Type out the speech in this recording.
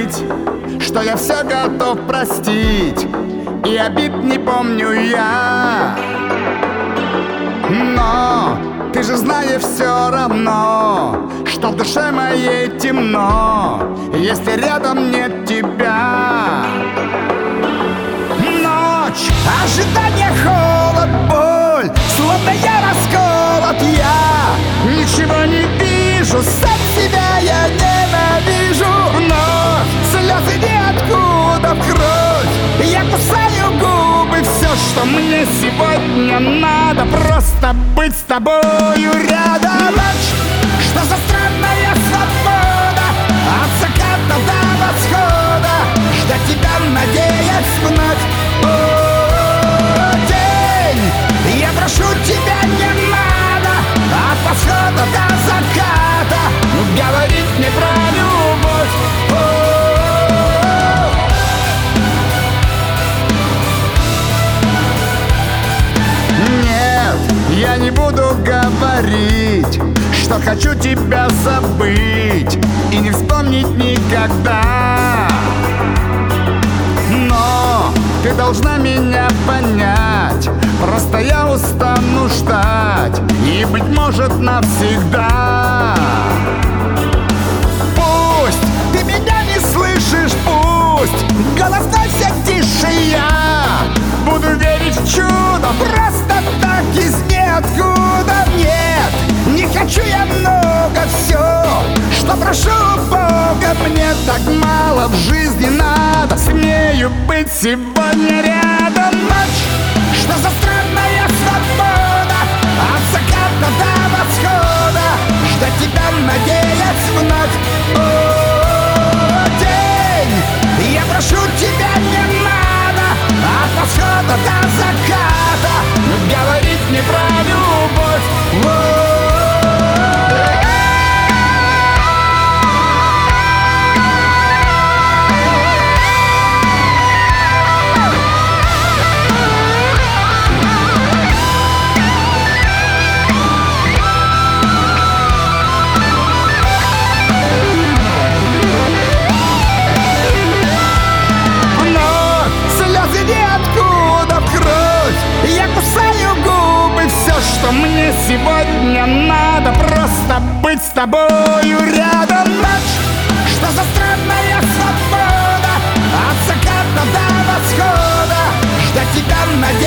говорить, что я все готов простить, и обид не помню я. Но ты же знаешь все равно, что в душе моей темно, если рядом нет тебя. Ночь, ожидание, холод, боль, словно я расколот, я ничего не вижу, сам себя я ненавижу. Вновь слезы ниоткуда в кровь, я кусаю губы. Все, что мне сегодня надо, просто быть с тобою рядом. Ночь, что за странная свобода, от заката до восхода, ждать тебя, надеясь вновь. О, день, я прошу тебя, не надо от восхода до заката говорить мне про любовь. Нет, я не буду говорить, что хочу тебя забыть и не вспомнить никогда. Но ты должна меня понять, просто я устану ждать, и, быть может, навсегда. Пусть ты меня не слышишь, пусть голоса все тише, я буду верить в чудо, просто так из ниоткуда. Нет, не хочу я много, все, что прошу Бога, мне так мало в жизни надо, смею быть сегодня рядом. Ночь, что за странная свобода, от заката до восхода, ждать тебя, надеясь вновь. О, день, я прошу тебя, не надо от восхода до заката говорить мне про любовь. Я кусаю губы, все, что мне сегодня надо, просто быть с тобою рядом. Ночь, что за странная свобода, от заката до восхода, ждать тебя, надеясь